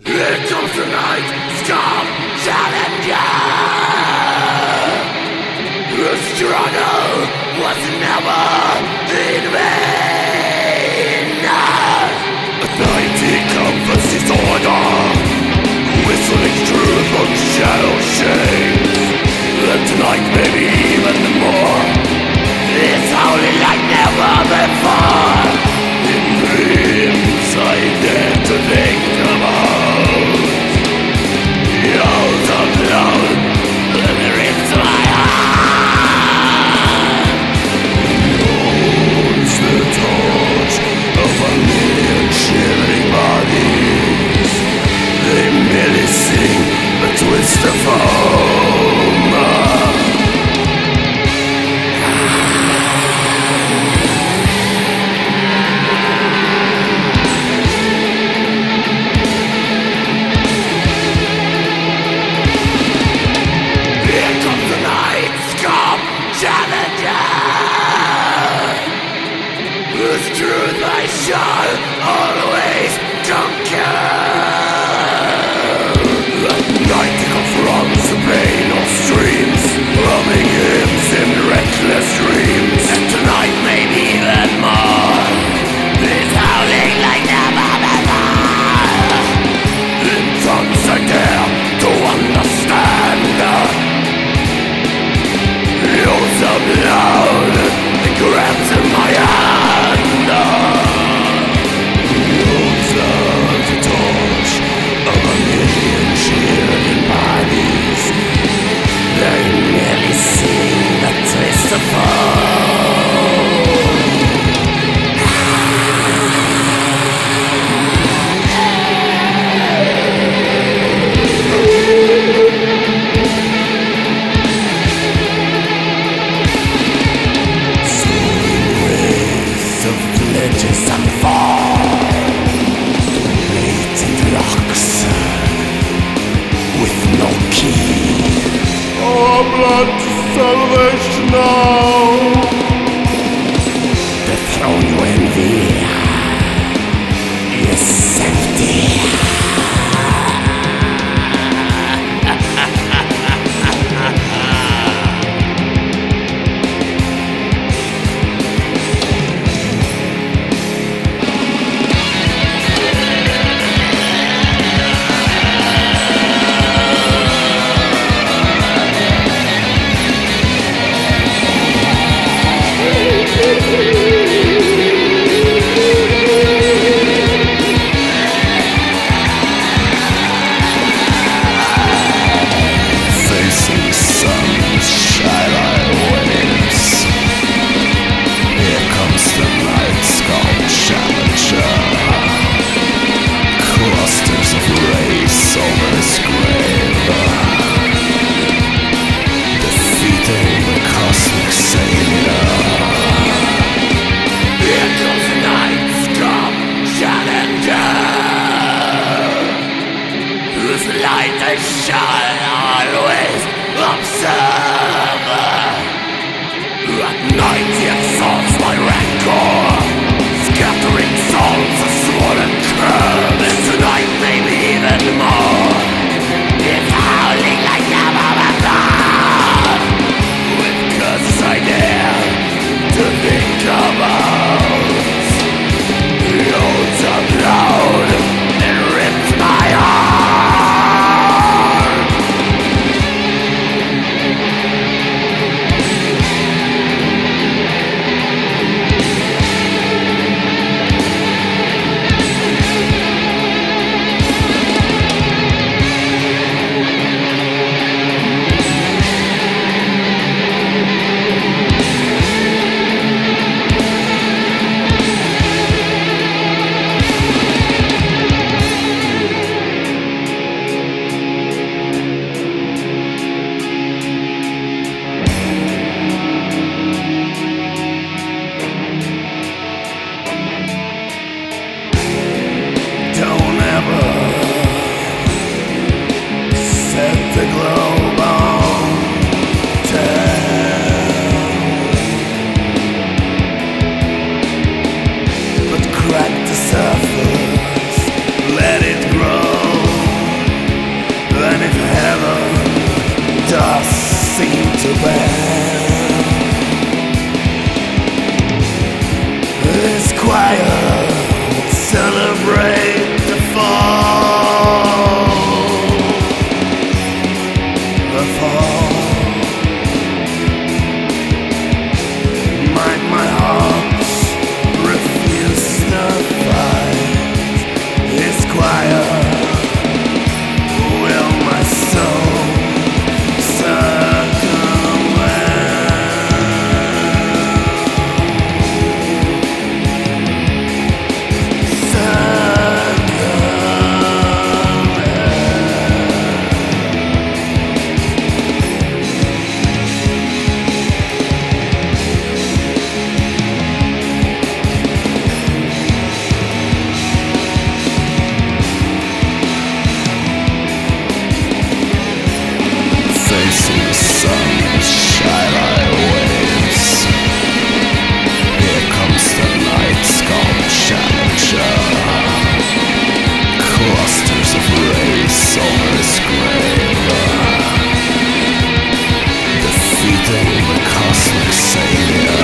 Here comes the night, scum challenger. The struggle was never in vain. At night he comforts his order, whistling truth on shadow shades. And tonight maybe even more, it's holy like never before. In dreams I dare to think about yells of love that rips my heart. Holds the torch of a million shivering bodies. They merely sing a twist of foam. Whose truth I shall always conquer. At night confronts the pain of streams, roaming hymns in reckless dreams. And tonight maybe even more, it's howling like never before. In tongues I dare to understand. Yells out loud, it grabs in my hand. Holds out the torch of a million shivering bodies. They merely sing the twist of foam. Ledges unfold, latent locks with no key. Oh, blood to salvation now. The throne you envy is empty. Light I shall always observe. At night he exalts my rancor, scattering souls a swollen curve. And tonight maybe even more, it's howling like never before. With curses I dare to think about. He holds up loud and rips my heart. soulless grave, defeating the cosmic savior.